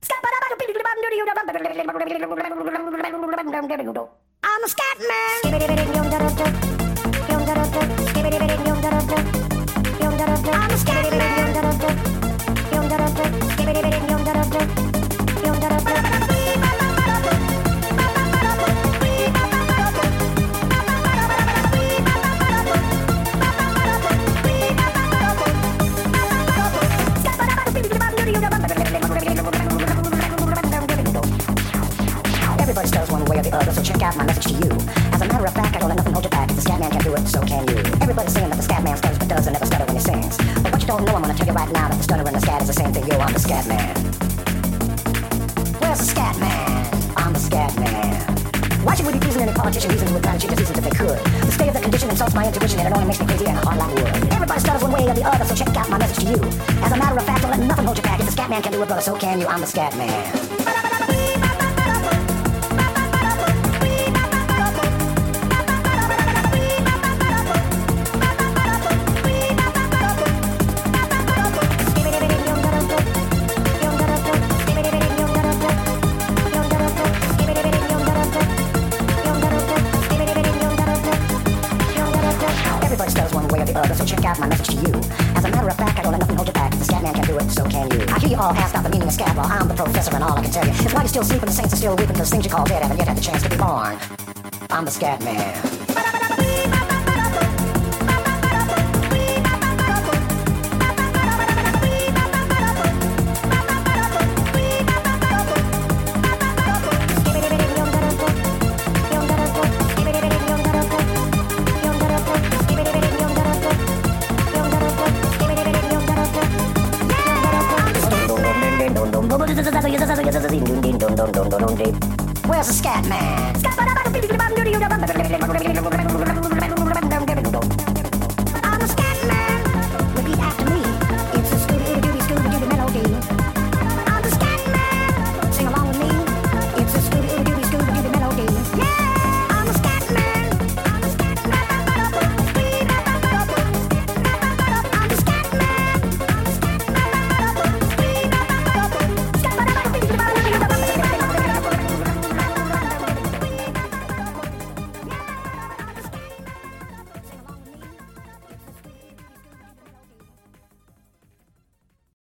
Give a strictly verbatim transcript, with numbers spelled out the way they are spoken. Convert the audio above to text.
I'm a scat man. I'm a scat Everybody stutters one way or the other, so check out my message to you. As a matter of fact, I don't let nothing hold you back. If the scat man can do it, so can you. Everybody's saying that the scat man stutters but doesn't never stutter when he sings. But what you don't know, I'm gonna tell you right now that the stutter and the scat is the same thing. Yo, I'm the scat man. Where's the scat man? I'm the scat man. Why should we be pleasing any politician reason to would try to cheat diseases if they could? The state of the condition insults my intuition and it only makes me crazy and hard like wood. Everybody stutters one way or the other, so check out my message to you. As a matter of fact, don't let nothing hold you back. If the scat man can do it, brother, so can you. I'm the scat man. Everybody stutters one way or the other, so check out my message to you. As a matter of fact, I don't let nothing hold you back. If the scat man can do it, so can you. I hear you all ask out the meaning of scat. Well, I'm the professor and all I can tell you is why you're still sleeping, the saints are still weeping, because things you call dead haven't yet had the chance to be born. I'm the scat man. Where's the scat man?